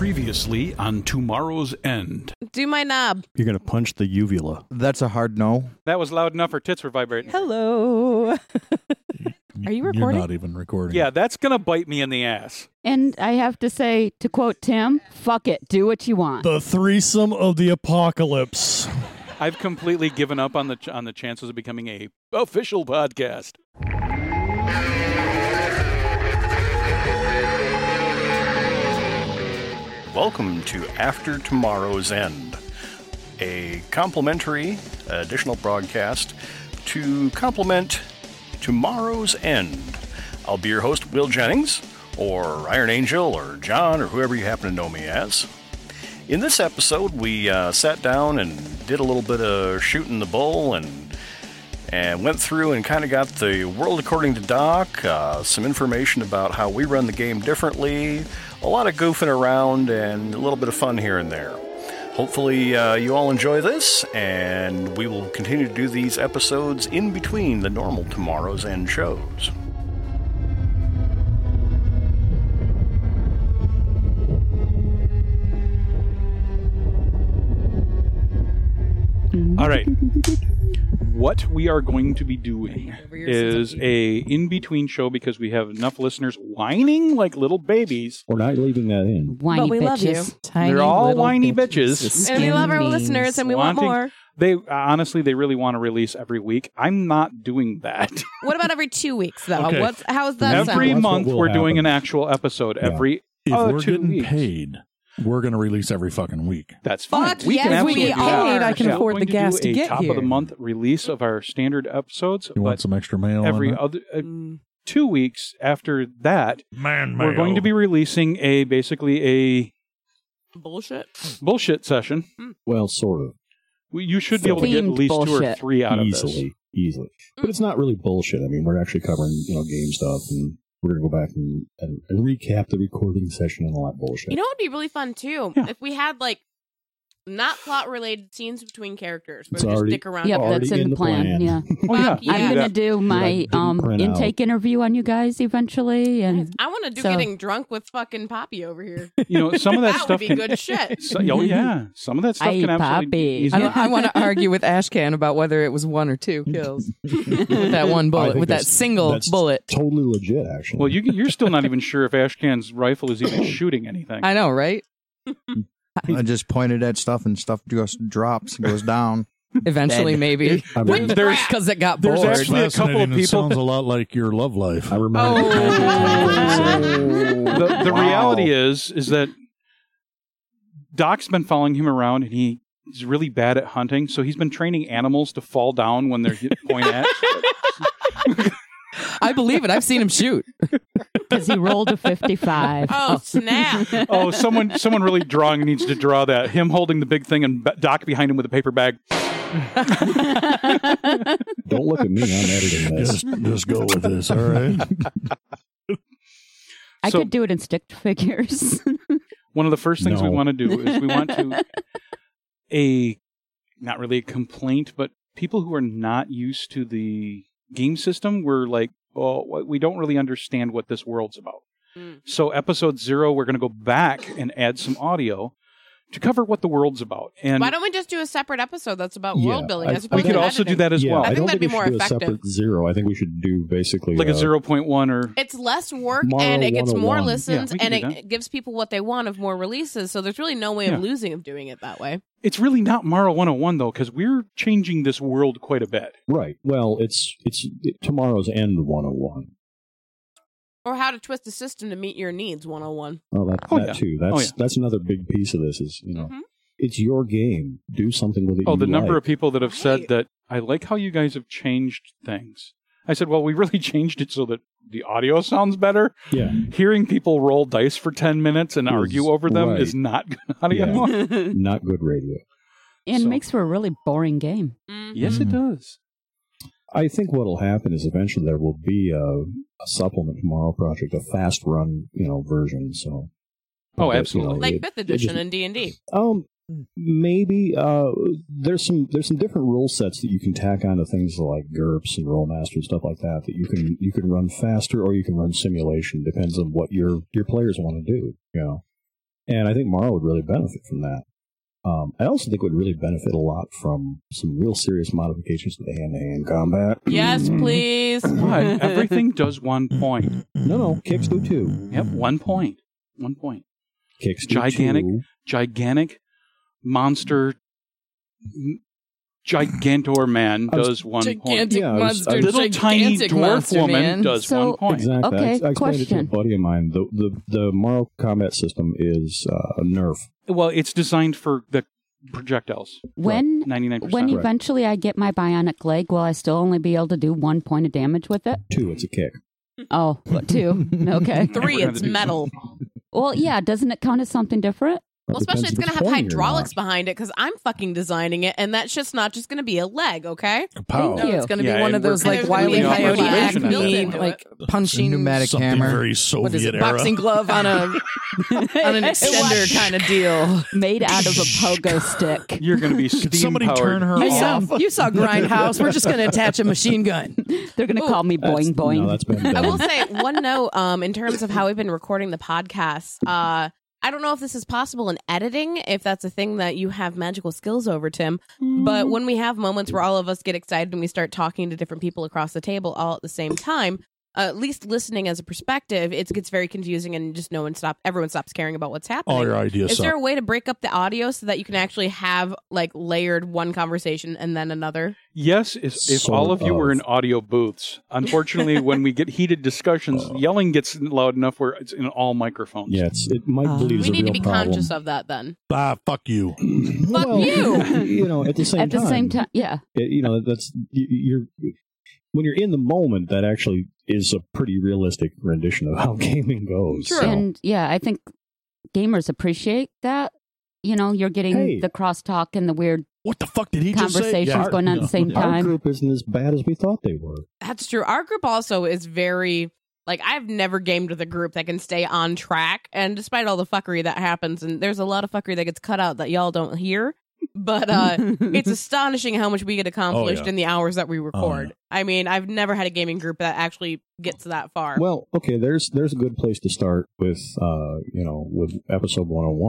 Previously on Tomorrow's End. Do my knob. You're going to punch the uvula. That's a hard no. That was loud enough. Her tits were vibrating. Hello. Are you recording? You're not even recording. Yeah, that's going to bite me in the ass. And I have to say, to quote Tim, fuck it, do what you want. The threesome of the apocalypse. I've completely given up on the chances of becoming a official podcast. Welcome to After Tomorrow's End, a complimentary additional broadcast to complement Tomorrow's End. I'll be your host, Will Jennings, or Iron Angel, or John, or whoever you happen to know me as. In this episode, we sat down and did a little bit of shooting the bull and went through and kind of got the world according to Doc, some information about how we run the game differently, a lot of goofing around, and a little bit of fun here and there. Hopefully you all enjoy this, and we will continue to do these episodes in between the normal Tomorrow's End shows. All right. What we are going to be doing is a in-between show because we have enough listeners whining like little babies. We're not leaving that in. Whiny But we bitches. love you. They're all whiny bitches. And we love our listeners and we want more. They honestly, they really want to release every week. I'm not doing that. What about every 2 weeks, though? Okay. How's that Every sound? month what will we're doing happen. an actual episode. Yeah. Every If we're 2 getting weeks. paid, we're going to release every fucking week. That's fine. Fuck We yes, can we absolutely do are. that. I can Yeah. afford We're the going gas do to get top of here. the month release of our standard episodes. You want but some extra mail every on that? other 2 weeks after that, Man, we're going to be releasing basically a Bullshit. bullshit session. Well, sort of. You should be able to get at Themed least 2 or bullshit. 3 out of this. Easily. But it's not really bullshit. I mean, we're actually covering, game stuff, and we're going to go back and recap the recording session and all that bullshit. You know what would be really fun, too? Yeah. If we had, not plot-related scenes between characters. Where It's we just already- dick around. Yep, Already that's in in the the plan. plan. Yeah. Oh, yeah. Fuck yeah. I'm going to do my didn't print intake interview on you guys eventually. And I want to do So- getting drunk with fucking Poppy over here. Some of that That stuff would be can, good shit. Oh yeah, some of that stuff Aye, can absolutely be Poppy. easy. I want to argue with Ashcan about whether it was 1 or 2 kills with that one I bullet, think with that that's- single that's bullet. Totally legit, actually. Well, you're still not even sure if Ashcan's rifle is even shooting anything. I know, right? I just pointed at stuff and stuff just drops, goes down. Eventually, Dead. maybe. I mean, Because it got There's bored. actually a couple of Fascinating. It people. sounds a lot like your love life. I remember The reality is that Doc's been following him around, and he's really bad at hunting. So he's been training animals to fall down when they're point at. I believe it. I've seen him shoot. because he rolled a 55. Oh, snap. Oh, someone really drawing needs to draw that. Him holding the big thing and Doc behind him with a paper bag. Don't look at me. I'm editing this. Just go with this, all right? I So- could do it in stick figures. One of the first things we No. want to do is we want to not really a complaint, but people who are not used to the game system were like, oh, we don't really understand what this world's about. So episode 0, we're going to go back and add some audio to cover what the world's about. And Why don't we just do a separate episode that's about Yeah, world building I- as opposed we could to also do editing? that as Yeah, well. I think don't that'd be we should more do effective. a separate 0. I think we should do basically Like a 0.1 or... It's less work Tomorrow and it gets more 101. listens Yeah, we can and do it gives people what they want of more releases. So there's really no way Yeah. of losing of doing it that way. It's really not Morrow 101, though, because we're changing this world quite a bit. Right. Well, it's Tomorrow's End 101. Or how to twist a system to meet your needs 101. Well, that yeah. too. Oh, That's another big piece of this is, Mhm. it's your game. Do something with it. Oh, the number like. of people that have said Right. that, I like how you guys have changed things. I said, well, we really changed it so that the audio sounds better. Yeah. Hearing people roll dice for 10 minutes and Is- argue over them right. is not good audio. Not good radio. And So- makes for a really boring game. Yes, it does. I think what will happen is eventually there will be a supplement Tomorrow Project, a fast run, version. So. Oh, But, absolutely. Like it- 5th it edition just- in D&D. Maybe there's some different rule sets that you can tack onto things like GURPS and Rollmaster and stuff like that you can run faster or you can run simulation. Depends on what your players want to do. And I think Morrow would really benefit from that. I also think would really benefit a lot from some real serious modifications to the hand-to-hand combat. Yes, please. What? Everything does 1 point. No, kicks do 2. Yep, 1 point. 1 point. Kicks do Gigantic, 2. gigantic monster, gigantor man does 1 point. Gigantic Yeah, I was- monster, Little tiny gigantic dwarf monster, woman man. does So- 1 point. Exactly. Okay, I explained it to a question. buddy of mine. The Morrow combat system is a nerf. Well, it's designed for the projectiles. When 99%. when Right. eventually I get my bionic leg, will I still only be able to do 1 point of damage with it? 2, it's a kick. Oh, 2. Okay. 3, We're it's gonna do metal. Well, yeah. Doesn't it count as something different? Well, Depends especially it's if going to have pointing or hydraulics not. behind it because I'm fucking designing it, and that's just not just going to be a leg, okay? Pow. Thank you. It's going to Yeah, be one and of those we're- like and Wile E. there's gonna be Coyote observation Acme, built into like it. punching Pneumatic Something hammer. very Soviet What is it? era. Boxing glove on an extender kind of deal. Made out of a pogo stick. You're going to be Could steam somebody powered. turn her off? You saw Grindhouse. We're just going to attach a machine gun. They're going to call me That's- Boing Boing. No, that's been done. I will say one note in terms of how we've been recording the podcast. I don't know if this is possible in editing, if that's a thing that you have magical skills over, Tim. But when we have moments where all of us get excited and we start talking to different people across the table all at the same time, at least listening as a perspective, it gets very confusing and just everyone stops caring about what's happening. All your ideas Is suck. there a way to break up the audio so that you can actually have like layered one conversation and then another? Yes, if Sort all of you were of. in audio booths. Unfortunately, when we get heated discussions, yelling gets loud enough where it's in all microphones. Yeah, it might bleed as We a need to real be problem. conscious of that then. Fuck you. Fuck Well, you. You know, at the same At the time. same time, yeah. You know, you're when you're in the moment, that actually is a pretty realistic rendition of how gaming goes. True. So, And yeah, I think gamers appreciate that. You know, you're getting Hey. the crosstalk and the weird What the fuck did he just say? conversations going on at the same our time. group isn't as bad as we thought they were. That's true. Our group also is very like I've never gamed with a group that can stay on track, and despite all the fuckery that happens, and there's a lot of fuckery that gets cut out that y'all don't hear. But it's astonishing how much we get accomplished Oh, yeah. in the hours that we record. yeah. I mean, I've never had a gaming group that actually gets that far. Well, okay, there's a good place to start with with episode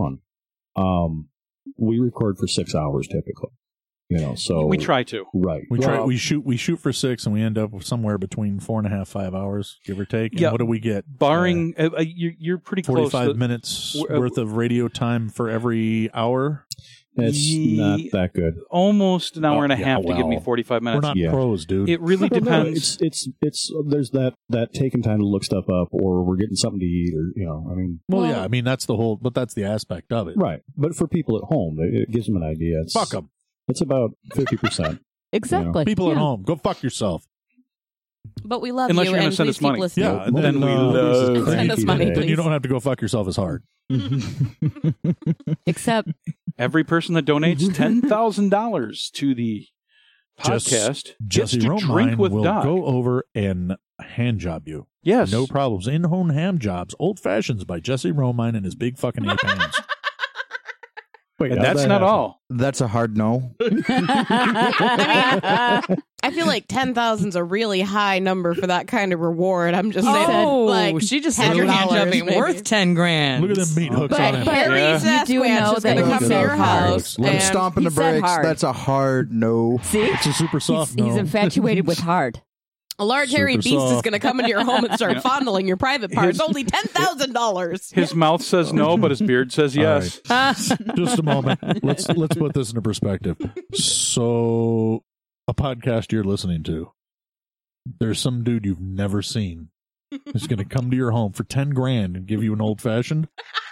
101. We record for 6 hours typically. You know, so We try to. right. We try. Well, We shoot for 6, and we end up with somewhere between 4.5, 5 hours, give or take. And Yeah. what do we get? Barring, you're pretty close. 45 minutes w- worth of radio time for every hour. it's Ye- not that good. Almost an hour and a yeah, half to give me well, 45 We're minutes. not Yeah. pros, dude. It really Well, no, depends. it's there's that taking time to look stuff up, or we're getting something to eat, or I mean, well, yeah, I mean that's the whole, but that's the aspect of it. right. But for people at home, it gives them an idea. It's, Fuck them. It's about 50%. Exactly. People at Yeah. home, go fuck yourself. but we love Unless you, you're gonna and send please us money. keep listening. Yeah, and then we love Send us money, Then you please. don't have to go fuck yourself as hard. Except Every person that donates $10,000 to the podcast gets Jesse to Romine drink with will Doc. go over and hand job you. Yes. No problems. In-home ham jobs, old fashions by Jesse Romine and his big fucking ape hands. Wait, And how'd that's that not happen? all. That's a hard no. I feel like 10,000's a really high number for that kind of reward. I'm just saying, Oh, like she just said your $10 hand job ain't maybe. worth 10 grand. Look at them meat hooks But- on him. but- Harry Yeah. Sasquatch You do know is that going to he come to said your hard. house. I'm and stomping the he said brakes. hard. That's a hard no. see, It's a super soft he's no. infatuated with hard. A large hairy Super beast is soft. going to come into your home and start fondling your private parts. Only $10,000. His mouth says no, but his beard says yes. Just a moment. Let's put this into perspective. So, a podcast you're listening to, there's some dude you've never seen who's going to come to your home for 10 grand and give you an old fashioned.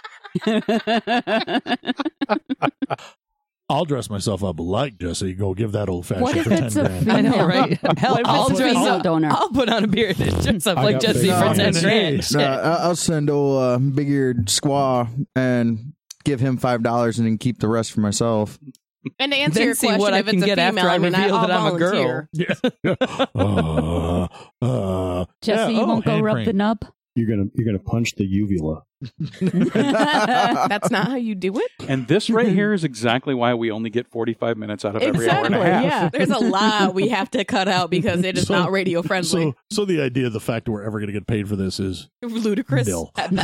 I'll dress myself up like Jesse. Go give that old What fashioned if for 10 it's a grand. I know, female? right? Hell, What if I'll it's a dress female up. donor? I'll put on a beard and dress up I like got Jesse big for fucking 10 grand. No, I'll send old big-eared squaw and give him $5 and then keep the rest for myself. And to answer Then your see question, what I if can it's a get female, after I I mean, reveal I'll that I'm a girl. volunteer. Jesse, you won't go hand rub crank. the nub? You're gonna punch the uvula. That's not how you do it. And this right here is exactly why we only get 45 minutes out of every hour and a half. Yeah. There's a lot we have to cut out because it is not radio friendly. So the idea, the fact that we're ever going to get paid for this is Ludicrous. nil. I've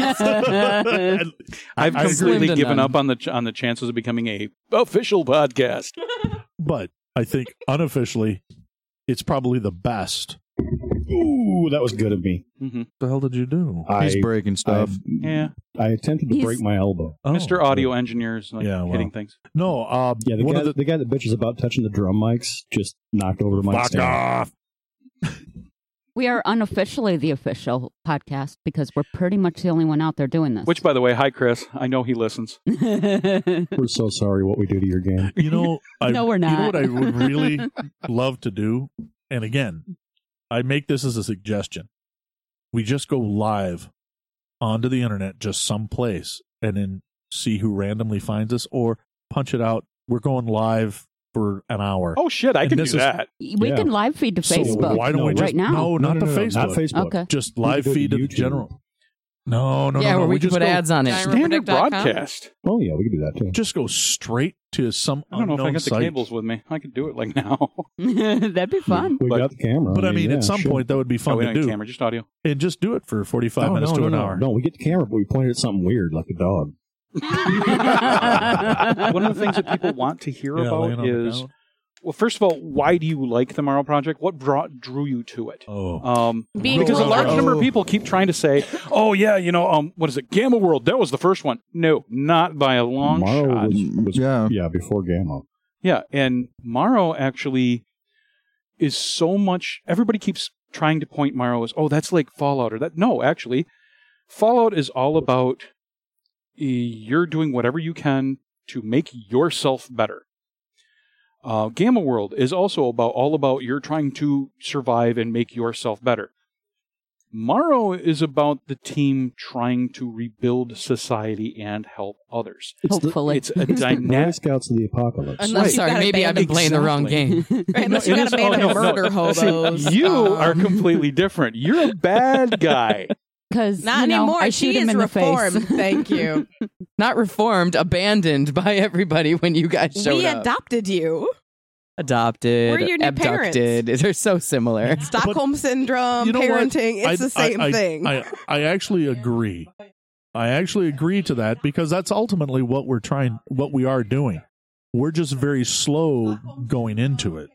I completely agree. given up on the chances of becoming a official podcast. But I think unofficially, it's probably the best. Ooh, that was good of me. Mm-hmm. What the hell did you do? He's breaking stuff. Yeah, I attempted to break my elbow. Oh, Mr. Audio Engineer's well. hitting things. No, Yeah, one of the guy that bitches about touching the drum mics just knocked over the mic fuck stand. off. We are unofficially the official podcast because we're pretty much the only one out there doing this. Which, by the way, hi Chris. I know he listens. We're so sorry what we do to your game. You know, No, we're You know not. what I would really love to do? And again, I make this as a suggestion. We just go live onto the internet, just someplace, and then see who randomly finds us, or punch it out. We're going live for an hour. Oh shit, I And can do this is- that. We Yeah. can live feed to So Facebook why don't we just right now. No, not to Facebook. Not Facebook. Okay. Just We live can go to feed to the YouTube. general. No, Yeah, no. where we can just put go, ads on it. Standard Rubberdick.com. broadcast. Oh yeah, we can do that too. Just go straight to some I don't know if I unknown got the site. cables with me. I could do it like now. That'd be fun. We But- got the camera. But I mean, yeah, at some sure. point, that would be Oh, fun we to don't need do. camera, just audio. And just do it for 45 minutes to an hour. No, we get the camera, but we point it at something weird, like a dog. One of the things that people want to hear Yeah, laying about on the is, ground. well, first of all, why do you like the Morrow Project? What drew you to it? Oh. Being Because a large rural. number of people keep trying to say, "Oh yeah, what is it? Gamma World? That was the first one." No, not by a long Morrow shot. was Yeah. before Gamma. Yeah, and Morrow actually is so much. Everybody keeps trying to point Morrow as, "Oh, that's like Fallout," or that. No, actually, Fallout is all about you're doing whatever you can to make yourself better. Gamma World is also all about you're trying to survive and make yourself better. Morrow is about the team trying to rebuild society and help others. Hopefully. It's a Boy dynamic. Scouts of the Apocalypse. I'm Unless you've sorry, got a maybe I've been band- playing the wrong Exactly. game. Right, unless you got a band of murder hobos. See, you are completely different. You're a bad guy. Because Not anymore. I She shoot him is in the reformed. face. Thank you. Not reformed, abandoned by everybody when you guys showed We up. adopted you. Adopted, We're your new abducted. They're so similar. Stockholm syndrome, You know what? parenting. It's the same thing. I actually agree. I actually agree to that because that's ultimately what we are doing. We're just very slow going into it.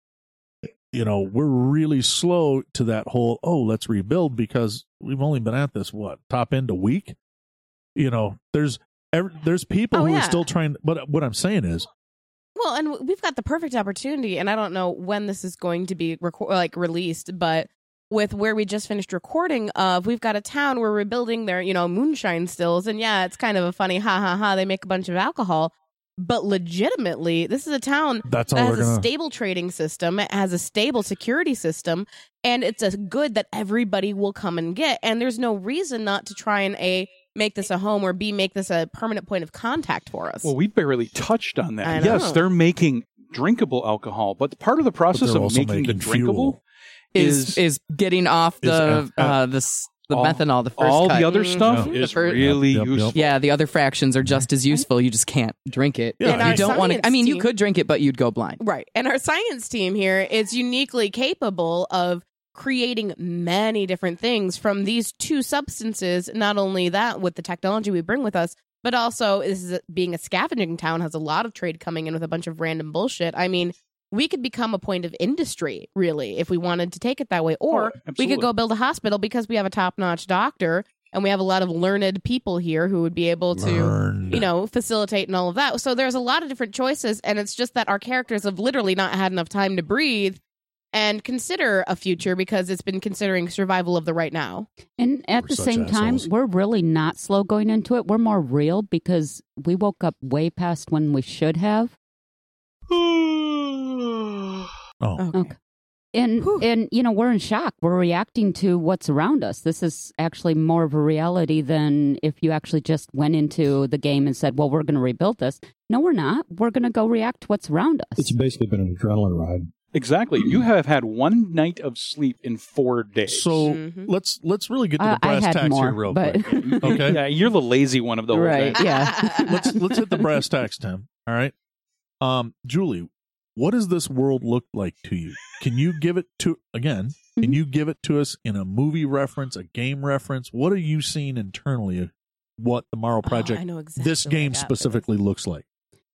We're really slow to that whole, let's rebuild because we've only been at this, top end a week? There's people who are still trying, but what I'm saying is, Well, and we've got the perfect opportunity, and I don't know when this is going to be released, but with where we just finished recording of, we've got a town where we're building their, moonshine stills, and yeah, it's kind of a funny they make a bunch of alcohol, but legitimately, this is a town that has a stable trading system, it has a stable security system, and it's a good that everybody will come and get, and there's no reason not to try and make this a home, or B, make this a permanent point of contact for us. Well, we barely touched on that. I know. Yes, they're making drinkable alcohol, but part of the process they're of also making the making drinkable fuel. Is getting off the all- methanol, the first all cut. the other stuff Mhm. is The first- really Yep, yep, yep. useful. Yeah, the other fractions are just as useful. You just can't drink it. Yeah, And our you don't want to. science I mean, you team- could drink it, but you'd go blind. Right. And our science team here is uniquely capable of creating many different things from these two substances. Not only that, with the technology we bring with us, but also being a scavenging town has a lot of trade coming in with a bunch of random bullshit. I mean, we could become a point of industry, really, if we wanted to take it that way. Or we absolutely. could go build a hospital because we have a top-notch doctor and we have a lot of learned people here who would be able to facilitate and all of that. So there's a lot of different choices, and it's just that our characters have literally not had enough time to breathe and consider a future because it's been considering survival of the right now. And at We're the such same time, assholes. we're really not slow going into it. We're more real because we woke up way past when we should have. Oh, Okay. And we're in shock. We're reacting to what's around us. This is actually more of a reality than if you actually just went into the game and said, well, we're going to rebuild this. No, we're not. We're going to go react to what's around us. It's basically been an adrenaline ride. Exactly. You have had one night of sleep in 4 days. So let's really get to the brass I had tacks more, here real but... quick. Okay. Yeah, you're the lazy one of the whole Right, thing. yeah. let's hit the brass tacks, Tim. All right. Julie, what does this world look like to you? Can you give it to Can you give it to us in a movie reference, a game reference? What are you seeing internally? What the Tomorrow Project, I know exactly this what game I got specifically looks like?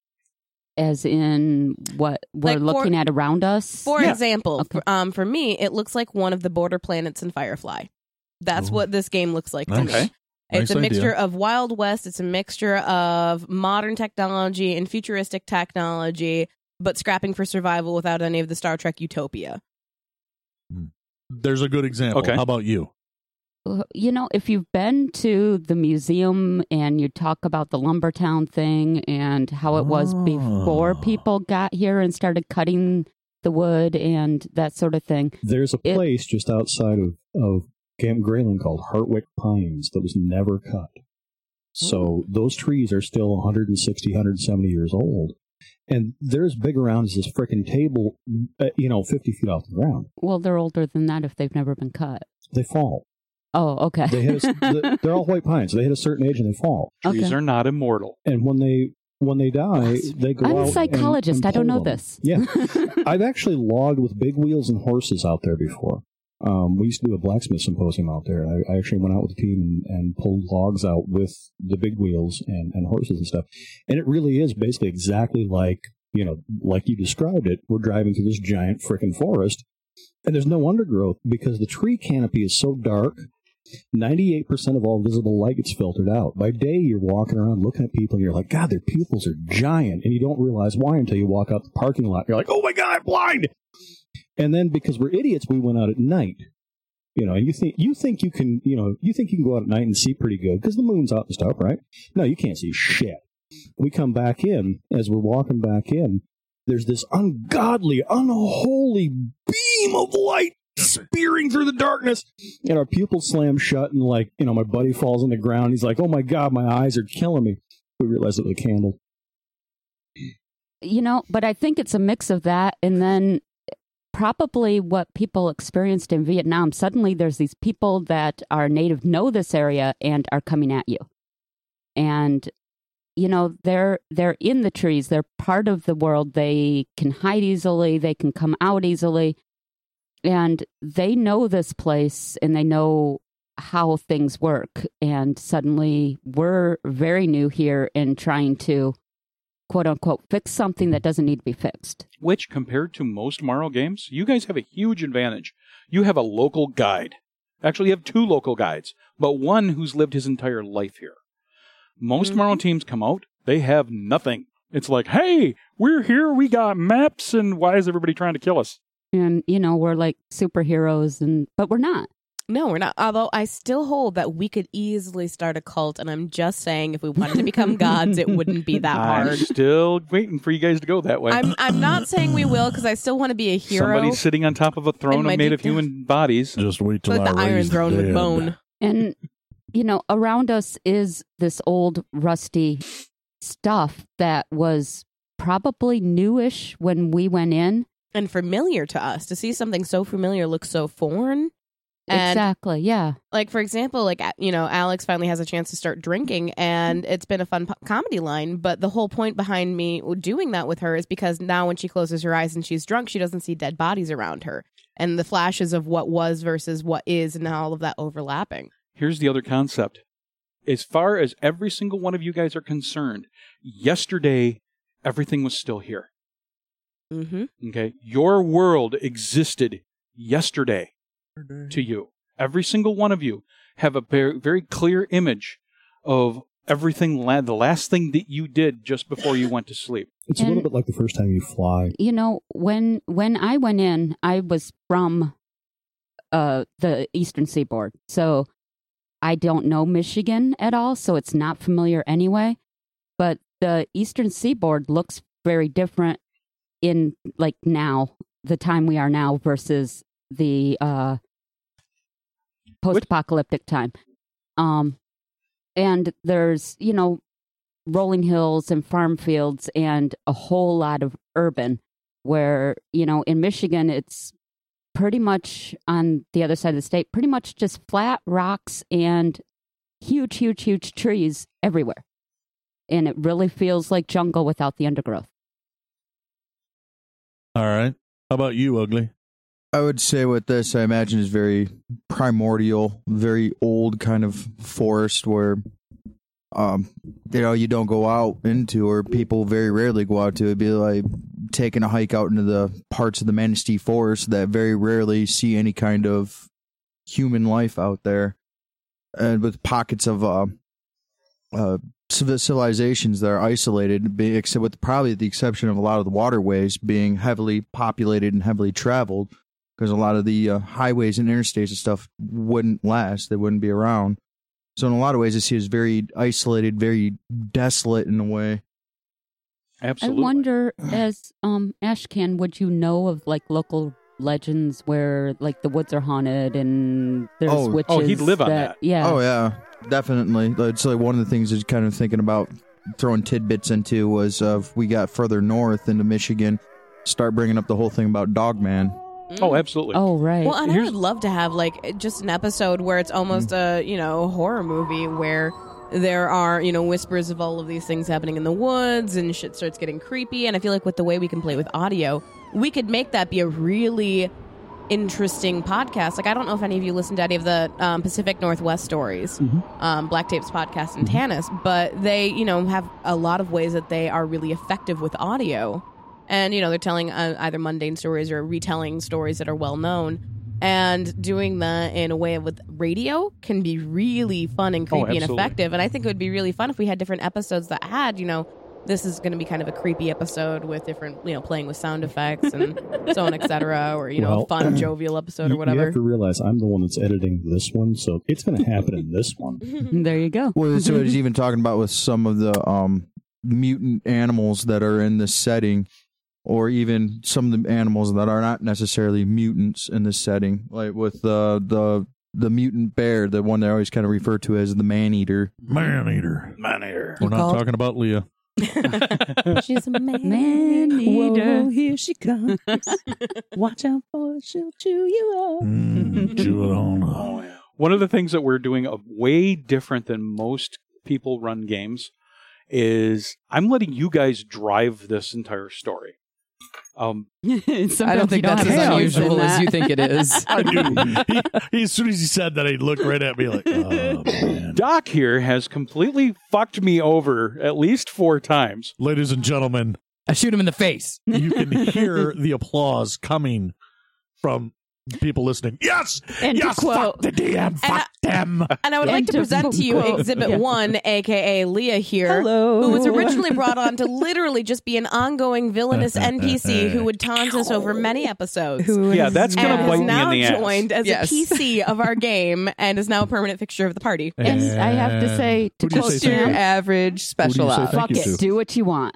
As in what we're Like, looking at around us? For example, Okay. for me, it looks like one of the border planets in Firefly. That's Ooh. what this game looks like to Nice. me. Okay. It's Nice a mixture idea. of Wild West. It's a mixture of modern technology and futuristic technology, but scrapping for survival without any of the Star Trek utopia. There's a good example. Okay. How about you? You know, if you've been to the museum and you talk about the Lumbertown thing and how it was before people got here and started cutting the wood and that sort of thing. There's a place just outside of Camp Grayling called Hartwick Pines that was never cut. So those trees are still 160, 170 years old. And they're as big around as this frickin' table, 50 feet off the ground. Well, they're older than that if they've never been cut. They fall. Oh, okay. They're all white pines. They hit a certain age and they fall. Trees Okay. are not immortal. And when they die, they go I'm out a psychologist. and I don't pull know them. this. Yeah. I've actually logged with big wheels and horses out there before. We used to do a blacksmith symposium out there. I actually went out with the team and pulled logs out with the big wheels and horses and stuff. And it really is basically exactly like you described it. We're driving through this giant frickin' forest, and there's no undergrowth because the tree canopy is so dark. 98% of all visible light gets filtered out. By day, you're walking around looking at people, and you're like, God, their pupils are giant. And you don't realize why until you walk out the parking lot. You're like, oh my God, I'm blind. And then because we're idiots, we went out at night. And you think you can go out at night and see pretty good because the moon's out and stuff, right? No, you can't see shit. We come back in. As we're walking back in, there's this ungodly, unholy beam of light spearing through the darkness, and our pupils slam shut, and my buddy falls on the ground. He's like, oh my God, my eyes are killing me. We realized it was a candle. But I think it's a mix of that and then probably what people experienced in Vietnam. Suddenly there's these people that are native, know this area, and are coming at you. And, they're in the trees. They're part of the world. They can hide easily. They can come out easily. And they know this place and they know how things work. And suddenly we're very new here and trying to, quote unquote, fix something that doesn't need to be fixed. Which, compared to most Morrow games, you guys have a huge advantage. You have a local guide. Actually, you have two local guides, but one who's lived his entire life here. Most Morrow teams come out, they have nothing. It's like, hey, we're here, we got maps, and why is everybody trying to kill us? And, we're like superheroes, but we're not. No, we're not. Although I still hold that we could easily start a cult, and I'm just saying if we wanted to become gods, it wouldn't be that I'm hard. still waiting for you guys to go that way. I'm not saying we will because I still want to be a hero. Somebody's sitting on top of a throne my made of deep- human bodies. Just wait till like I the Iron raise the Throne with dead. bone. And, around us is this old rusty stuff that was probably newish when we went in. And familiar to us. To see something so familiar look so foreign. And Exactly, yeah. like, for example, Alex finally has a chance to start drinking, and it's been a fun comedy line. But the whole point behind me doing that with her is because now when she closes her eyes and she's drunk, she doesn't see dead bodies around her. And the flashes of what was versus what is, and all of that overlapping. Here's the other concept. As far as every single one of you guys are concerned, yesterday, everything was still here. Mm-hmm. Okay? Your world existed yesterday to you. Every single one of you have a very, very clear image of everything, the last thing that you did just before you went to sleep. It's a little bit like the first time you fly. When I went in, I was from the Eastern Seaboard. So I don't know Michigan at all, so it's not familiar anyway. But the Eastern Seaboard looks very different in now, the time we are now versus the post-apocalyptic time. And there's, rolling hills and farm fields and a whole lot of urban. where, in Michigan, it's pretty much on the other side of the state, pretty much just flat rocks and huge, huge, huge trees everywhere. And it really feels like jungle without the undergrowth. All right. How about you, Ugly? I would say with this, I imagine is very primordial, very old kind of forest where, you don't go out into, or people very rarely go out to. It'd be like taking a hike out into the parts of the Manistee Forest that very rarely see any kind of human life out there, and with pockets of civilizations that are isolated, except with probably the exception of a lot of the waterways being heavily populated and heavily traveled, because a lot of the highways and interstates and stuff wouldn't last; they wouldn't be around. So in a lot of ways, I see it as very isolated, very desolate in a way. Absolutely. I wonder, as Ashcan, would you know of like local legends where like the woods are haunted and there's witches? Oh, he'd live on that. Yeah. Oh yeah, definitely. It's like one of the things I was kind of thinking about throwing tidbits into was if we got further north into Michigan, start bringing up the whole thing about Dogman. Oh, absolutely. Oh, right. Well, and I would love to have like just an episode where it's almost a horror movie where there are whispers of all of these things happening in the woods and shit starts getting creepy. And I feel like with the way we can play with audio, we could make that be a really interesting podcast. Like I don't know if any of you listened to any of the Pacific Northwest stories, Black Tapes podcast in Tanis, but they have a lot of ways that they are really effective with audio. And, they're telling either mundane stories or retelling stories that are well known. And doing that in a way with radio can be really fun and creepy and effective. And I think it would be really fun if we had different episodes that had, this is going to be kind of a creepy episode with different, playing with sound effects and so on, et cetera. Or, a fun, jovial episode or whatever. You have to realize I'm the one that's editing this one, so it's going to happen in this one. There you go. Well, so he's even talking about with some of the mutant animals that are in this setting, or even some of the animals that are not necessarily mutants in this setting, like with the mutant bear, the one they always kind of refer to as the man-eater. Man-eater. Man-eater. We're not talking about Leah. She's a man-eater. Whoa, here she comes. Watch out for her, she'll chew you up. Chew it on up. Oh, yeah. One of the things that we're doing way different than most people run games is I'm letting you guys drive this entire story. I don't think that's as unusual as you think it is. I do. As soon as he said that, he looked right at me like, oh, man. Doc here has completely fucked me over at least 4 times. Ladies and gentlemen, I shoot him in the face. You can hear the applause coming from people listening. Yes! And yes! Fuck the DM! Fuck them! And I would like to present to you Exhibit 1, a.k.a. Leah here, Hello. who was originally brought on to literally just be an ongoing villainous NPC who would taunt us over many episodes. Yeah, that's going to bite me in now the ass. joined as a PC of our game and is now a permanent fixture of the party. And I have to say, to quote Just your Sam, average special Who do you say op. thank fuck you it, to? do what you want.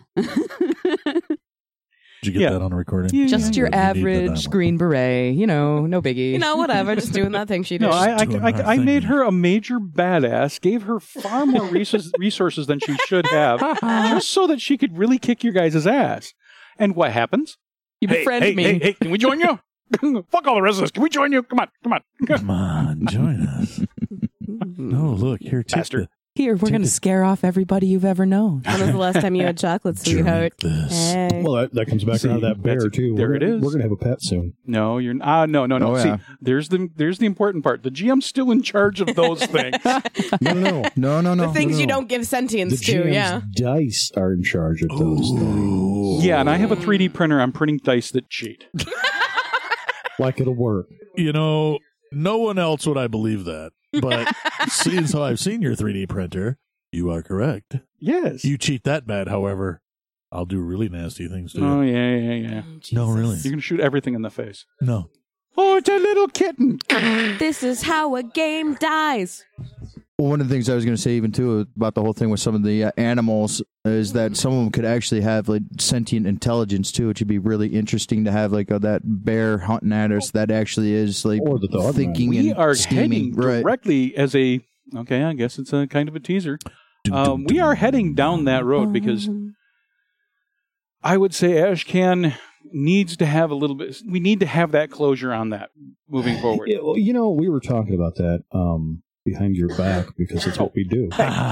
Did you get that on the recording? Just your Or do you need average that green beret. No biggie. Whatever, just doing that thing she did. No, doing her I made thing. her a major badass, gave her far more resources than she should have, just so that she could really kick your guys' ass. And what happens? You befriend me. Hey, can we join you? Fuck all the rest of us. Can we join you? Come on. Come on, join us. No, look, here, take Bastard. Here, we're going to scare off everybody you've ever known. When was the last time you had chocolate, sweetheart? Drink this. Hey. Well, that comes back around to that bear, too. There We're it is. We're going to have a pet soon. No, you're no. Oh, See, yeah. there's the important part. The GM's still in charge of those things. No. The things no. you don't give The sentience to, GM's yeah. dice are in charge of those things. Yeah, and I have a 3D printer. I'm printing dice that cheat. Like it'll work. No one else would I believe that. But seeing how I've seen your 3D printer, you are correct. Yes. You cheat that bad, however, I'll do really nasty things to you. Oh, yeah. No, really. You're going to shoot everything in the face. No. Oh, it's a little kitten. This is how a game dies. Well, one of the things I was going to say even too about the whole thing with some of the animals is that some of them could actually have like sentient intelligence too, which would be really interesting to have like that bear hunting at us that actually is like Or the dog thinking We and are scheming. heading Right. directly as a... Okay, I guess it's a kind of a teaser. We are heading down that road because I would say Ashcan, needs to have a little bit. We need to have that closure on that moving forward. Yeah, well, we were talking about that behind your back because it's what we do.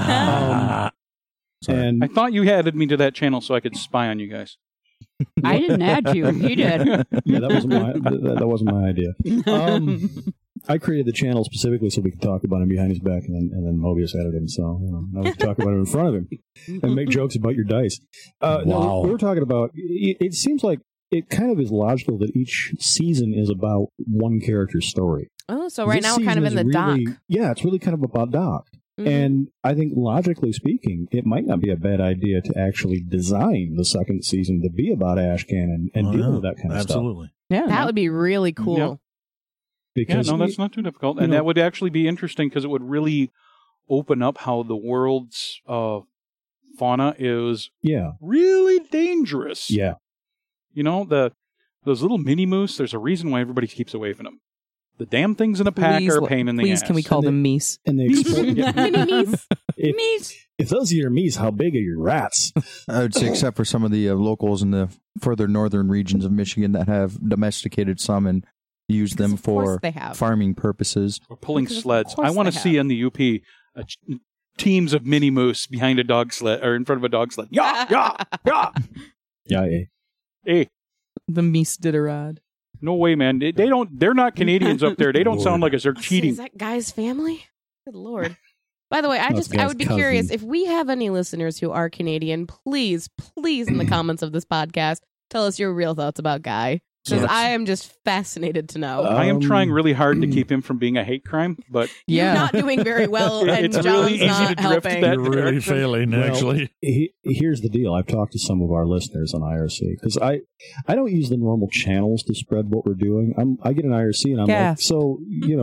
And I thought you added me to that channel so I could spy on you guys. I didn't add you. You did. Yeah, that wasn't my idea. I created the channel specifically so we could talk about him behind his back, and then Mobius added him. So now we can talk about him in front of him and make jokes about your dice. No, we were talking about. It seems like it kind of is logical that each season is about one character's story. Oh, so right now we're kind of in the dock. Yeah, it's really kind of about Doc. Mm-hmm. And I think, logically speaking, it might not be a bad idea to actually design the second season to be about Ashcan and deal with that kind of stuff. Absolutely. Yeah, That would be really cool. Yeah. Because that's not too difficult. And that would actually be interesting because it would really open up how the world's fauna is really dangerous. Yeah. Those little mini moose, there's a reason why everybody keeps away from them. The damn things in a pack are a pain in the ass. Please, can we call them meese? And they explore. Meese. If those are your meese, how big are your rats? I would say, except for some of the locals in the further northern regions of Michigan that have domesticated some and use them for farming purposes. Or pulling sleds. I want to see in the UP teams of mini moose behind a dog sled or in front of a dog sled. Yeah, yeah, yeah. Yeah, Hey. The meese Diderot. No way, man. They're not Canadians up there. They don't sound like us. They're cheating. Is that Guy's family? Good Lord. By the way, I would be curious if we have any listeners who are Canadian, please in the comments of this podcast, tell us your real thoughts about Guy. Because I am just fascinated to know. I am trying really hard to keep him from being a hate crime, but you're not doing very well, and it's John's really easy not to drift helping. that You're really failing, actually. Here's the deal. I've talked to some of our listeners on IRC because I don't use the normal channels to spread what we're doing. I get an IRC and I'm like, so,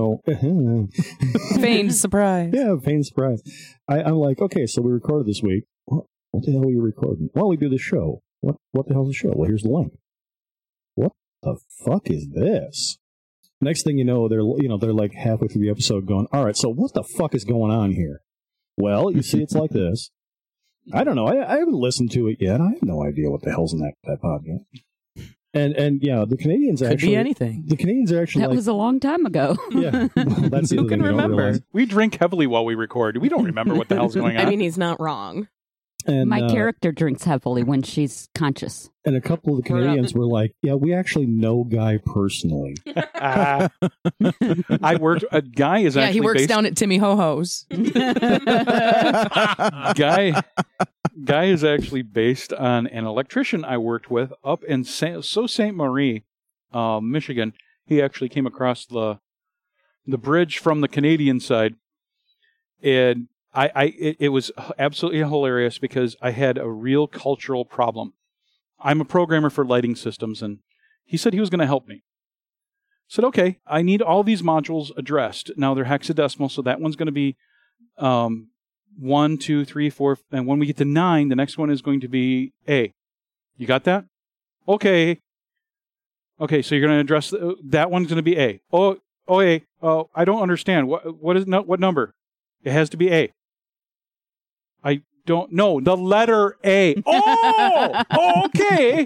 Feigned surprise. Yeah, feigned surprise. I'm like, okay, so we recorded this week. What the hell are you recording? Well, we do the show. What the hell's the show? Well, here's the link. What the fuck is this? Next thing you know, they're like halfway through the episode going, all right, so what the fuck is going on here? Well, you see, it's like this. I don't know. I haven't listened to it yet. I have no idea what the hell's in that podcast. And yeah, the Canadians could actually be anything. The Canadians are actually that was a long time ago. Yeah, well, that's the Who other can thing you don't remember? realize. we drink heavily while we record. We don't remember what the hell's going on. I mean, he's not wrong. And, My character drinks heavily when she's conscious. And a couple of the Canadians were like, yeah, we actually know Guy personally. I worked. A Guy is actually he works based, down at Timmy Ho Ho's. Guy is actually based on an electrician I worked with up in Sault Marie, Michigan. He actually came across the bridge from the Canadian side, and it was absolutely hilarious because I had a real cultural problem. I'm a programmer for lighting systems, and he said he was going to help me. I said, okay, I need all these modules addressed. Now they're hexadecimal, so that one's going to be 1, 2, 3, 4, and when we get to 9, the next one is going to be A. You got that? Okay. Okay, so you're going to address that one's going to be A. A. Oh, I don't understand. What number? It has to be A. I don't know. The letter A. Oh, okay.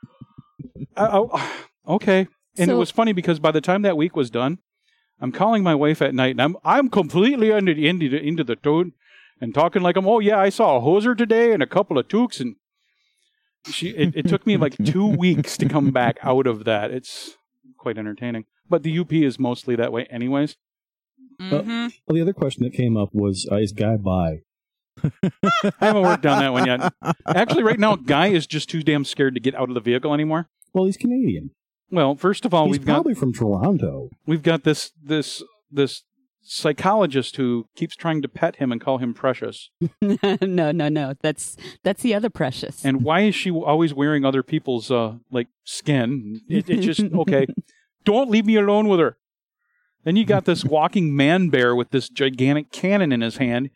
Okay. And it was funny because by the time that week was done, I'm calling my wife at night, and I'm completely into the tone and talking like I saw a hoser today and a couple of toques, and it took me like 2 weeks to come back out of that. It's quite entertaining. But the UP is mostly that way anyways. Mm-hmm. Well, the other question that came up was, is Guy bi? I haven't worked on that one yet. Actually, right now, Guy is just too damn scared to get out of the vehicle anymore. Well, he's Canadian. Well, first of all, he's probably from Toronto. We've got this psychologist who keeps trying to pet him and call him precious. No. That's the other Precious. And why is she always wearing other people's skin? It's just okay. Don't leave me alone with her. Then you got this walking man bear with this gigantic cannon in his hand.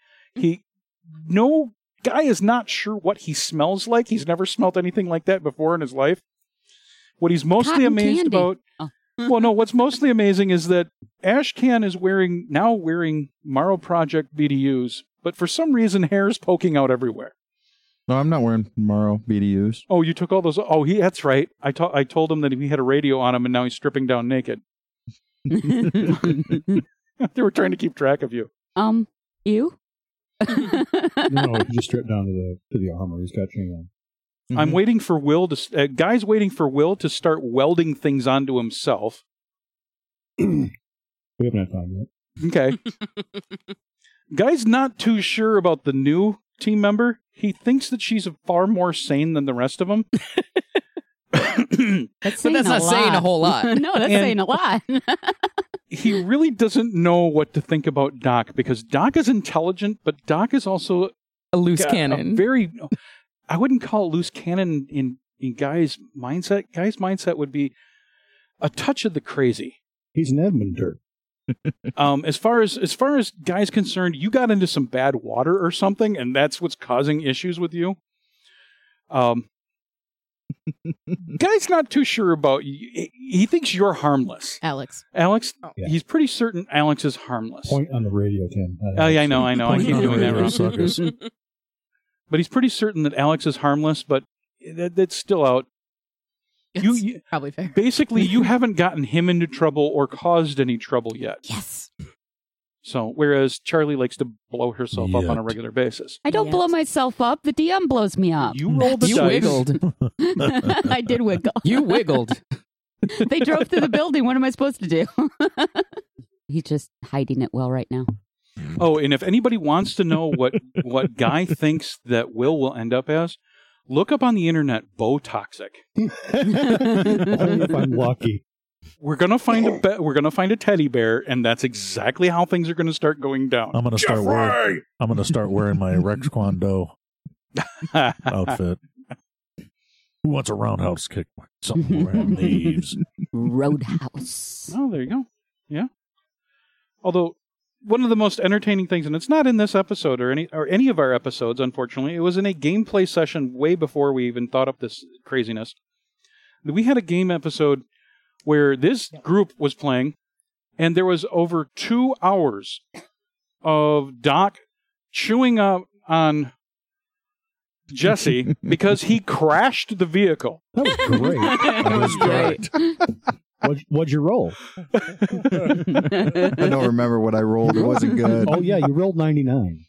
Guy is not sure what he smells like. He's never smelled anything like that before in his life. What he's mostly amazed about... what's mostly amazing is that Ashcan is wearing Morrow Project BDUs, but for some reason hair is poking out everywhere. No, I'm not wearing Morrow BDUs. Oh, you took all those. Oh, that's right. I told him that he had a radio on him, and now he's stripping down naked. They were trying to keep track of you. You? No, he just stripped down to the armor. He's got chain on. Mm-hmm. I'm waiting for Will to. Guy's waiting for Will to start welding things onto himself. We haven't had time yet. Okay. Guy's not too sure about the new team member. He thinks that she's far more sane than the rest of them. That's not saying a whole lot. No, that's saying a lot. He really doesn't know what to think about Doc, because Doc is intelligent, but Doc is also A loose cannon. I wouldn't call it loose cannon in Guy's mindset. Guy's mindset would be a touch of the crazy. He's an Edmonton. As far as Guy's concerned, you got into some bad water or something, and that's what's causing issues with you. Guy's not too sure about you. He thinks you're harmless. Alex, Yeah. He's pretty certain Alex is harmless. Point on the radio, Tim. Oh, yeah, I know. I keep doing that wrong. Suckers. But he's pretty certain that Alex is harmless, but that's still out. You probably fair. Basically, you haven't gotten him into trouble or caused any trouble yet. Yes. So, whereas Charlie likes to blow herself up on a Yet. regular basis. I don't blow myself up. The DM blows me up. You rolled the You dice. wiggled. I did wiggle. You wiggled. They drove through the building. What am I supposed to do? He's just hiding it well right now. Oh, and if anybody wants to know what Guy thinks that will end up as, look up on the internet Botoxic. Only if I'm lucky. We're gonna find a teddy bear, and that's exactly how things are gonna start going down. I'm gonna start wearing my Rex Kwon Do outfit. Who wants a roundhouse kick? Something wearing leaves. Roadhouse. Oh, there you go. Yeah. Although one of the most entertaining things, and it's not in this episode or any of our episodes, unfortunately, it was in a gameplay session way before we even thought up this craziness. We had a game episode where this group was playing, and there was over 2 hours of Doc chewing up on Jesse because he crashed the vehicle. That was great. That was great. What'd you roll? I don't remember what I rolled. It wasn't good. Oh, yeah, you rolled 99.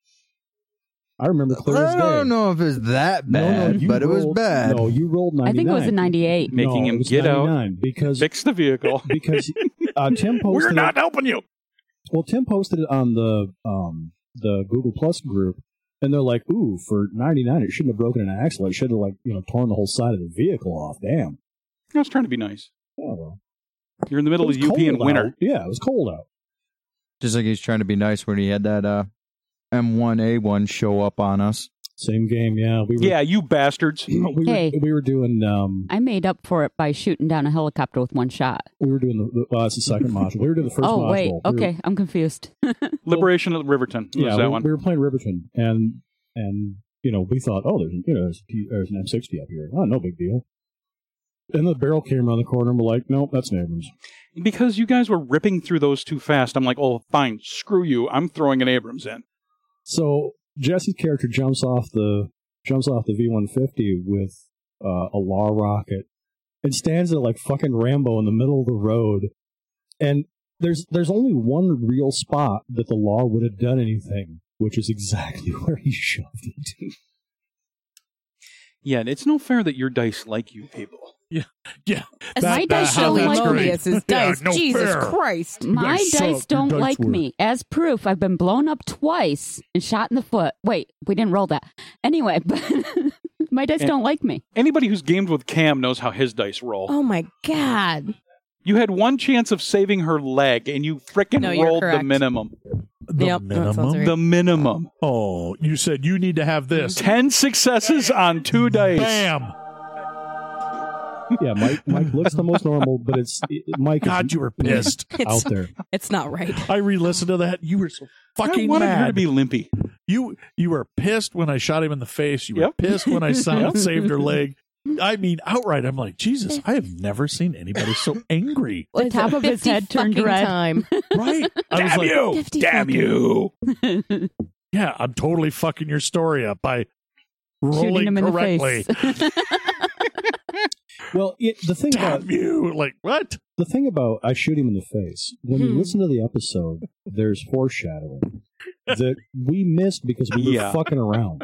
I remember clear as I day. don't know if it's that bad, you but it was rolled- bad. No, you rolled 99. I think it was a 98. Making him it was get out, 99 because fix the vehicle. Tim posted We're not it, helping you. Well, Tim posted it on the Google Plus group, and they're like, "Ooh, for 99, it shouldn't have broken an axle. It should have torn the whole side of the vehicle off. Damn." I was trying to be nice. Oh, well. You're in the middle It of was UP in cold winter. out. Yeah, it was cold out. Just like he's trying to be nice when he had that M1A1 show up on us. Same game, yeah. We were, Yeah, you bastards. Hey. we were doing I made up for it by shooting down a helicopter with one shot. it's the second module. We were doing the first module. Oh, wait. We were- Okay, I'm confused. Liberation of Riverton. Was Yeah, that we one? were playing Riverton, and we thought, oh, there's an M60 up here. Oh, no big deal. And the barrel came around the corner, and we're like, nope, that's an Abrams. Because you guys were ripping through those too fast, I'm like, oh, fine, screw you. I'm throwing an Abrams in. So Jesse's character jumps off the V-150 with a law rocket and stands there like fucking Rambo in the middle of the road. And there's only one real spot that the law would have done anything, which is exactly where he shoved it. Yeah, it's no fair that your dice like you people. Yeah. My dice don't like me. Melodious as dice. no Jesus fair. Christ. My guys suck. dice don't Your dice like were- me. As proof, I've been blown up twice and shot in the foot. Wait, we didn't roll that. Anyway, but my dice don't like me. Anybody who's gamed with Cam knows how his dice roll. Oh my God. You had one chance of saving her leg, and you frickin' No, you're rolled the correct. minimum. The Yep, that sounds minimum. right. The minimum. Oh, you said you need to have this. 10 successes on 2 dice. Bam! Yeah, Mike looks the most normal, but Mike God, is you were pissed. out there. It's not right. I re-listened to that. You were so I fucking wanted her to mad. be limpy. You were pissed when I shot him in the face. You were Yep. pissed when I saved her leg. I mean, outright, I'm like, Jesus, I have never seen anybody so angry. The It's top a of his 50 head turned fucking red. Time. Right? I was Damn like, you! 50 Damn fucking- you! yeah, I'm totally fucking your story up. rolling him in correctly. the face. Well, the thing about Damn you! Like what? the thing about I shoot him in the face. When you listen to the episode, there's foreshadowing that we missed because we were Yeah. fucking around.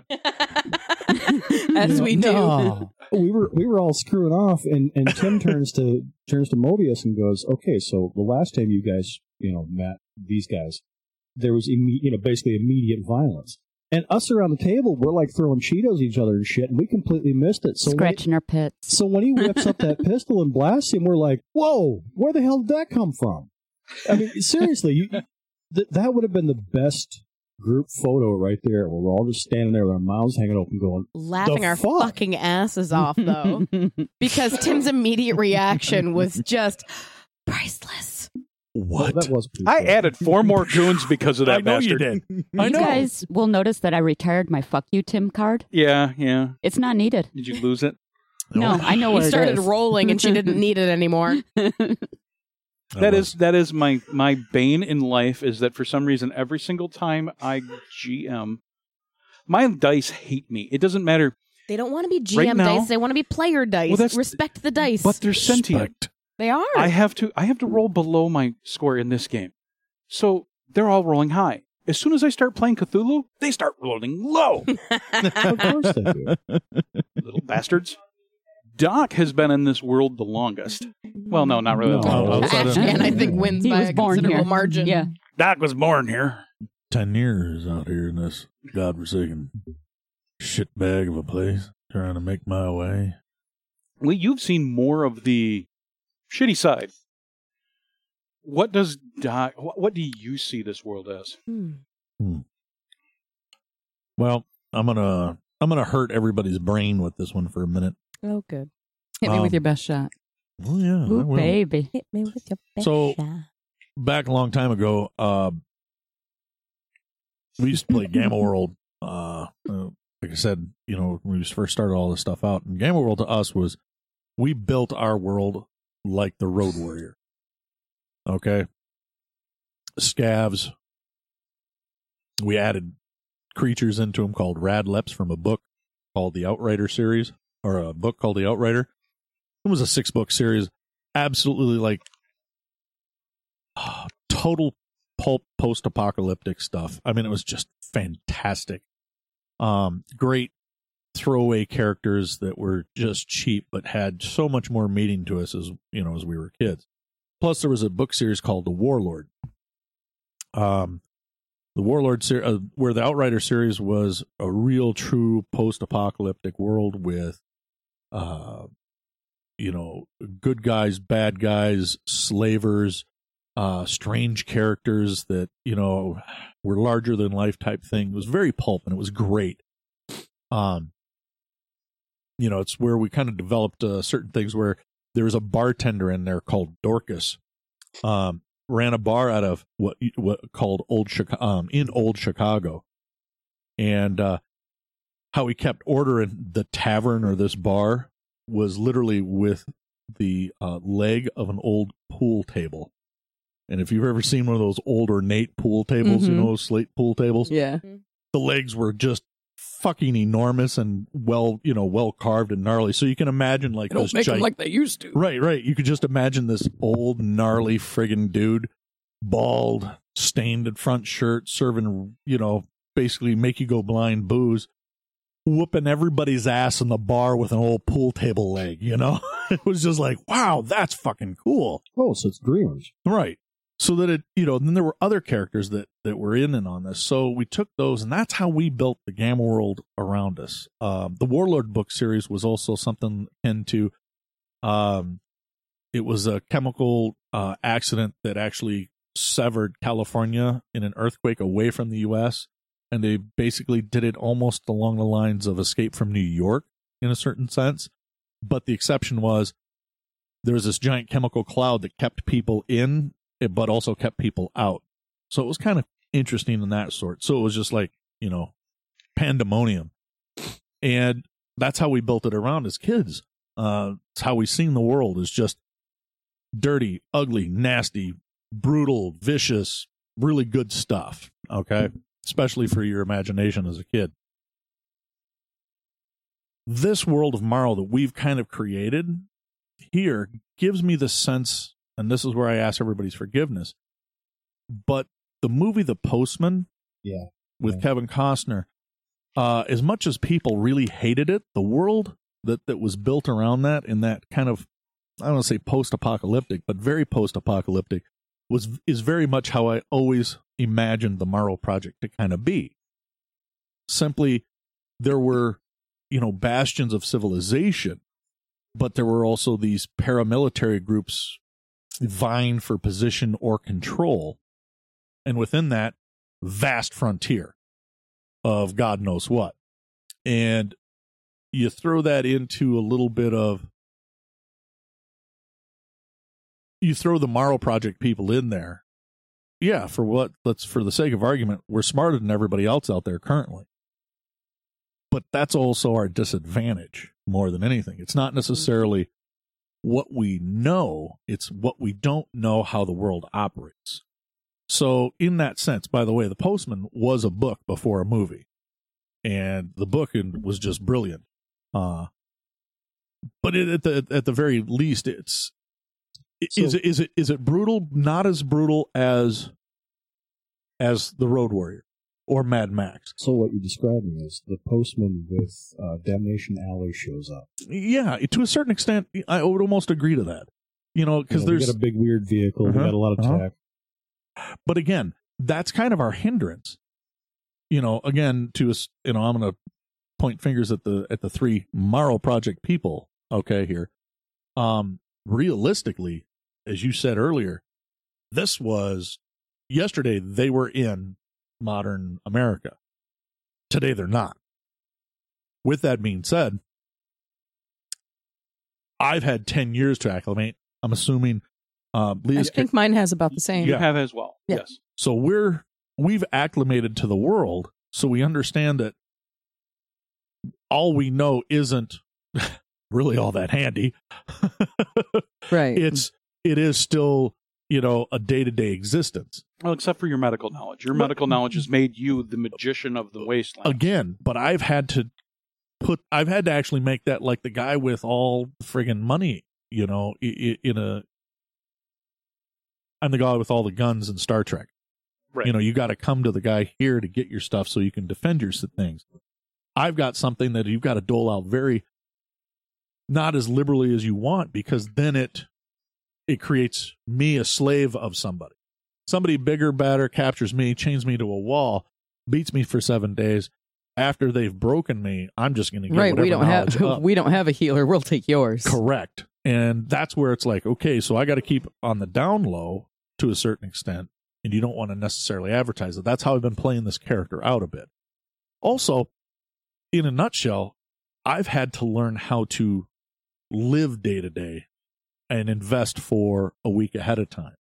As we do. No. We were all screwing off, and Tim turns to Mobius and goes, "Okay, so the last time you guys, met these guys, there was basically immediate violence, and us around the table, we're like throwing Cheetos at each other and shit, and we completely missed it. So Scratching our pits. so when he whips up that pistol and blasts him, we're like, whoa, where the hell did that come from? I mean, seriously, that would have been the best group photo right there, where we're all just standing there with our mouths hanging open going, Laughing "The our fuck?" fucking asses off, though. Because Tim's immediate reaction was just priceless. What? Well, that was pretty I cool. added 4 more goons because of that I know bastard. you did. I You know. guys will notice that I retired my "fuck you, Tim" card. Yeah, yeah. It's not needed. Did you lose it? No, I know He where it started is. rolling and she didn't need it anymore. That is my bane in life, is that for some reason every single time I GM, my dice hate me. It doesn't matter, They don't want to be GM Right now- dice. They want to be player dice. Well, that's- Respect the dice. but they're sentient. Respect. They are. I have to roll below my score in this game, so they're all rolling high. As soon as I start playing Cthulhu, they start rolling low. Of course they do. Little bastards. Doc has been in this world the longest. Well, no, not really. No. the longest. outside of- Ashcan, I think, wins He by was a born considerable here. margin. Yeah. Doc was born here. 10 years out here in this godforsaken shitbag of a place, trying to make my way. Well, you've seen more of the shitty side. What does Doc? What do you see this world as? Well, I'm gonna hurt everybody's brain with this one for a minute. Oh, good. Hit me with your best shot. Well, yeah, I Ooh, will. baby. Hit me with your best So- shot. Back a long time ago, we used to play Gamma World. Like I said, when we first started all this stuff out, and Gamma World to us was, we built our world like the Road Warrior. Okay, scavs. We added creatures into them called Radleps from a book called the Outrider series, or a book called the Outrider. It was a 6-book series, absolutely like total pulp post-apocalyptic stuff. I mean, it was just fantastic. Great throwaway characters that were just cheap but had so much more meaning to us as as we were kids. Plus, there was a book series called The Warlord. The Warlord series, where the Outrider series was a real, true post-apocalyptic world with, good guys, bad guys, slavers, strange characters that were larger than life type thing. It was very pulp, and it was great. It's where we kind of developed certain things where there was a bartender in there called Dorcas. Ran a bar out of what called Old Chicago, and how he kept order in the tavern or this bar was literally with the leg of an old pool table. And if you've ever seen one of those old ornate pool tables, those slate pool tables, Yeah. the legs were just fucking enormous and well carved and gnarly. So you can imagine like Don't this make them like they used to. Right. You could just imagine this old, gnarly friggin' dude, bald, stained front shirt, serving, basically make you go blind booze, whooping everybody's ass in the bar with an old pool table leg, It was just like, wow, that's fucking cool. Oh, so it's Dreamers. Right. So that it, then there were other characters that were in and on this. So we took those, and that's how we built the Gamma world around us. The Warlord book series was also something akin to, it was a chemical accident that actually severed California in an earthquake away from the U.S., and they basically did it almost along the lines of Escape from New York in a certain sense. But the exception was there was this giant chemical cloud that kept people in, but also kept people out. So it was kind of interesting in that sort. So it was just like, pandemonium. And that's how we built it around as kids. It's how we seen the world, is just dirty, ugly, nasty, brutal, vicious, really good stuff. Okay? Especially for your imagination as a kid. this world of Morrow that we've kind of created here gives me the sense, and this is where I ask everybody's forgiveness, but the movie The Postman with Kevin Costner, as much as people really hated it, the world that was built around that in that kind of, I don't want to say post-apocalyptic, but very post-apocalyptic, is very much how I always imagined the Morrow Project to kind of be. Simply, there were, bastions of civilization, but there were also these paramilitary groups vying for position or control. And within that, vast frontier of God knows what. And you throw that into a little bit of, you throw the Morrow Project people in there. Yeah, for the sake of argument, we're smarter than everybody else out there currently. But that's also our disadvantage more than anything. It's not necessarily what we know, it's what we don't know how the world operates. So in that sense, by the way, The Postman was a book before a movie. And the book was just brilliant. But at the very least, is it brutal? Not as brutal as The Road Warrior or Mad Max. So what you're describing is The Postman with Damnation Alley shows up. Yeah, to a certain extent, I would almost agree to that. Because we got a big weird vehicle, we got a lot of tech. But again, that's kind of our hindrance. Again, I'm going to point fingers at the three Morrow Project people. Okay, here. Realistically, as you said earlier, this was yesterday. They were in modern America. Today, they're not. With that being said, I've had 10 years to acclimate. I'm assuming. I think mine has about the same. You have as well. Yeah. Yes. So we've acclimated to the world, so we understand that all we know isn't really all that handy. Right. It is still, a day-to-day existence. Well, except for your medical knowledge. Your medical knowledge has made you the magician of the wasteland. Again, but I've had to actually make that like the guy with all friggin' money, I'm the guy with all the guns in Star Trek. Right. You got to come to the guy here to get your stuff so you can defend your things. I've got something that you've got to dole out very, not as liberally as you want, because then it creates me a slave of somebody. Somebody bigger, better captures me, chains me to a wall, beats me for 7 days. After they've broken me, I'm just going to get whatever knowledge up. We don't have a healer. We'll take yours. Correct. And that's where it's like, okay, so I got to keep on the down low to a certain extent, and you don't want to necessarily advertise it. That's how I've been playing this character out a bit. Also, in a nutshell, I've had to learn how to live day to day and invest for a week ahead of time.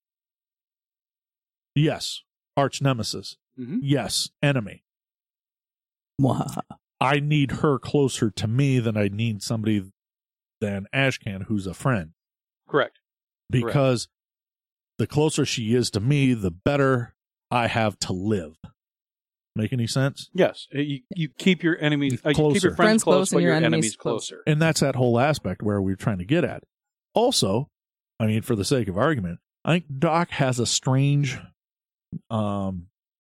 Yes, arch nemesis. Mm-hmm. Yes, enemy. I need her closer to me than I need somebody than Ashcan, who's a friend. Correct. Because the closer she is to me, the better I have to live. Make any sense? Yes. You keep your enemies closer. You keep your friends close, but your enemies closer. And that's that whole aspect where we're trying to get at. Also, for the sake of argument, I think Doc has a strange, not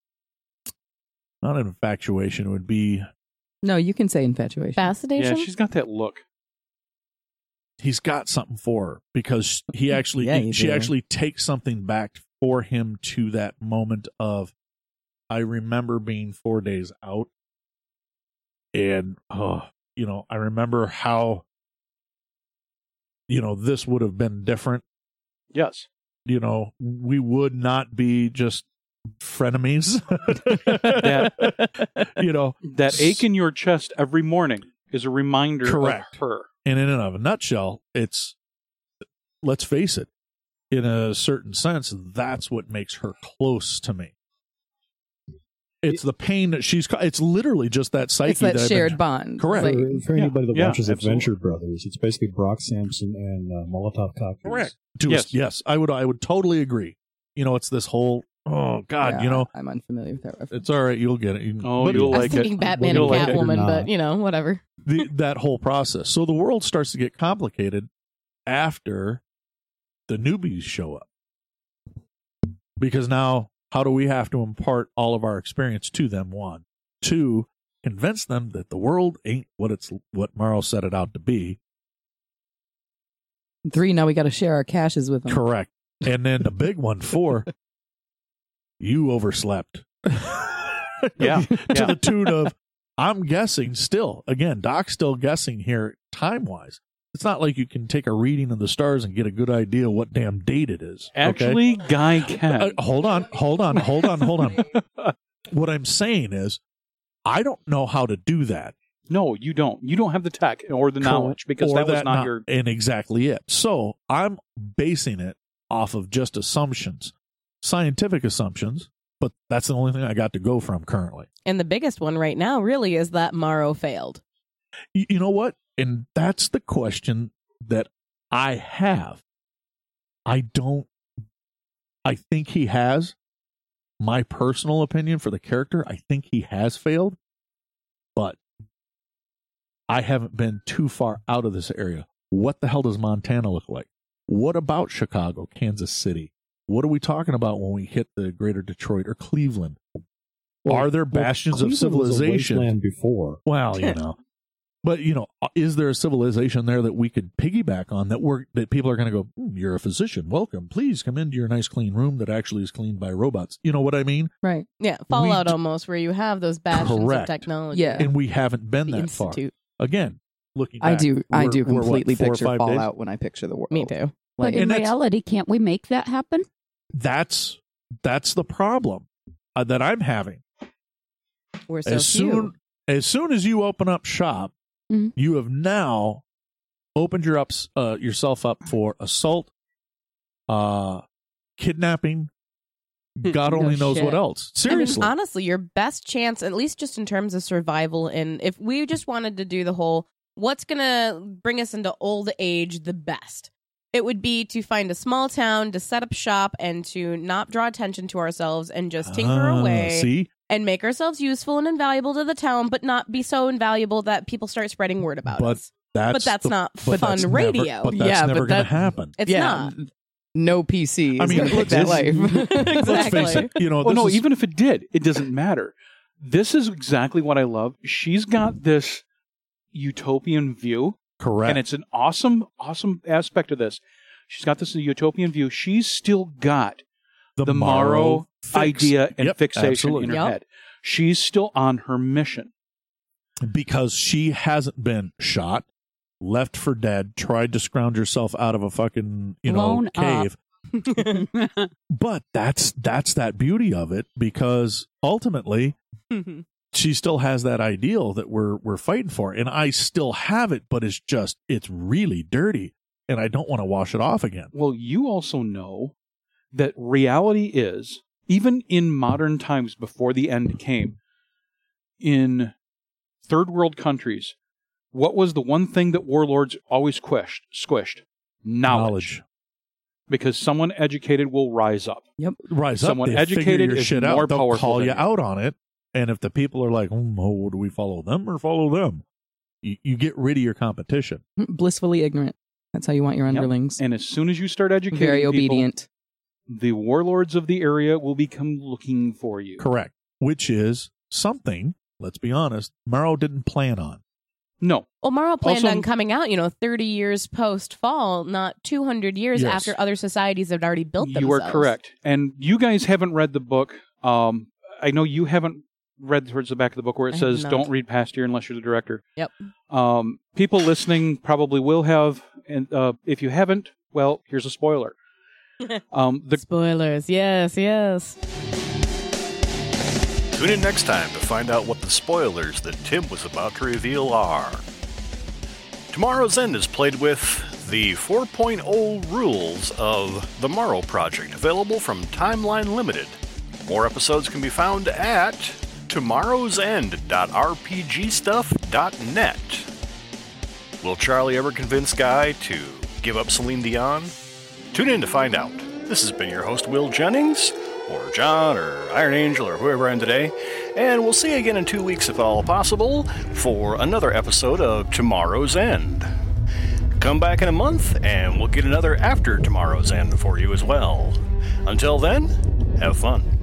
an infatuation, it would be... No, you can say infatuation. Fascination? Yeah, she's got that look. He's got something for her because he actually, she actually takes something back for him to that moment of, I remember being 4 days out and, I remember how, this would have been different. Yes. We would not be just frenemies. That ache in your chest every morning is a reminder of her. And in and of a nutshell, let's face it, in a certain sense, that's what makes her close to me. It's the pain that it's literally just that psyche. It's that shared bond. Correct. For anybody that watches Adventure Brothers, it's basically Brock Sampson and Molotov cocktails. Correct. Yes, I would totally agree. It's this whole Oh God, Yeah, I'm unfamiliar with that reference. it's all right. You'll get it. Oh, you'll I was like thinking it. Batman You'll and like it. Catwoman, Not. but whatever. that whole process. So the world starts to get complicated after the newbies show up, because now how do we have to impart all of our experience to them? 1, 2, convince them that the world ain't what Morrow set it out to be. 3, now we got to share our caches with them. Correct. And then the big one, 4, you overslept. Yeah. To the tune of, I'm guessing still, again, Doc's still guessing here time-wise. It's not like you can take a reading of the stars and get a good idea what damn date it is. okay? Actually, Guy can. Hold on. What I'm saying is, I don't know how to do that. No, you don't. You don't have the tech or the knowledge because Or that was not your. And exactly it. So I'm basing it off of just assumptions, scientific assumptions, but that's the only thing I got to go from currently. And the biggest one right now really is that Morrow failed. You know what? And that's the question that I have. I think he has. My personal opinion for the character, I think he has failed, but I haven't been too far out of this area. What the hell does Montana look like? What about Chicago, Kansas City? What are we talking about when we hit the greater Detroit or Cleveland? Are there bastions of Cleveland was a civilization? wasteland before. Well, but is there a civilization there that we could piggyback on that people are going to go, you're a physician, welcome, please come into your nice clean room that actually is cleaned by robots. You know what I mean? Right. Yeah, Fallout almost, where you have those bastions Correct. of technology. Yeah. And we haven't been The that far. Institute. Again, looking I back, do we're completely what, 4 or picture 5 days? Fallout when I picture the world. Me too. Like, But in And that's- reality, can't we make that happen? That's the problem that I'm having. We're so As few. soon as you open up shop, Mhm. you have now opened yourself up for assault, kidnapping. God No only knows shit. what else. Seriously. I mean, honestly, your best chance, at least just in terms of survival, and if we just wanted to do the whole, what's going to bring us into old age the best? It would be to find a small town, to set up shop, and to not draw attention to ourselves and just tinker away See? and make ourselves useful and invaluable to the town, but not be so invaluable that people start spreading word about But us. That's But that's not but fun that's radio. Never, but that's Yeah, never but going to that- happen. It's yeah, not. no PC is I mean, going to take that life. Exactly. Let's face it. Well, this no, is- even if it did, it doesn't matter. This is exactly what I love. She's got this utopian view, correct. and it's an awesome aspect of this. She's got this utopian view. She's still got the Morrow fix. idea and Yep, fixation absolutely. in her Yep. head. She's still on her mission. Because she hasn't been shot, left for dead, tried to scrounge herself out of a fucking Blown cave. But that's that beauty of it, because ultimately she still has that ideal that we're fighting for, and I still have it, but it's really dirty, and I don't want to wash it off again. Well, you also know that reality is, even in modern times before the end came, in third world countries, what was the one thing that warlords always squished? Knowledge. Because someone educated will rise up. Rise Someone up, they figure educated your is shit more out. They'll powerful call than you you. out on it, and if the people are like, "Oh, do we follow them or follow them?" You get rid of your competition. Blissfully ignorant. That's how you want your Yep. underlings. And as soon as you start educating Very people, obedient. the warlords of the area will become looking for you. Correct. Which is something, let's be honest, Morrow didn't plan on. No. Well, Morrow planned Also- on coming out, 30 years post-fall, not 200 years Yes. after other societies had already built themselves. You are correct. And you guys haven't read the book. I know you haven't read towards the back of the book where it I says have not. don't read past here unless you're the director. Yep. People listening probably will have. And if you haven't, well, here's a spoiler. The Spoilers, yes. Tune in next time to find out what the spoilers that Tim was about to reveal are. Tomorrow's End is played with the 4.0 rules of the Morrow Project, available from Timeline Limited. More episodes can be found at tomorrowsend.rpgstuff.net. Will Charlie ever convince Guy to give up Celine Dion? Tune in to find out. This has been your host, Will Jennings. or John, or Iron Angel, or whoever I am today. And we'll see you again in 2 weeks, if all possible, for another episode of Tomorrow's End. Come back in a month, and we'll get another After Tomorrow's End for you as well. Until then, have fun.